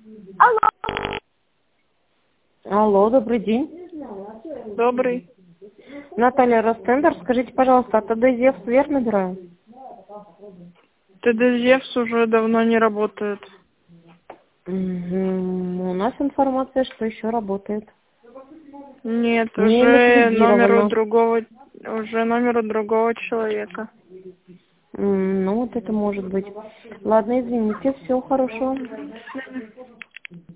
Алло. Алло, добрый день. Добрый. Наталья Ростендер, скажите, пожалуйста, а ТД ЗЕВС верно набираю? ТД ЗЕВС уже давно не работает. У нас информация, что еще работает. Нет, Не уже номеру ликвидировано. другого человека. Ну, вот это может быть. Ладно, извините, всего хорошего.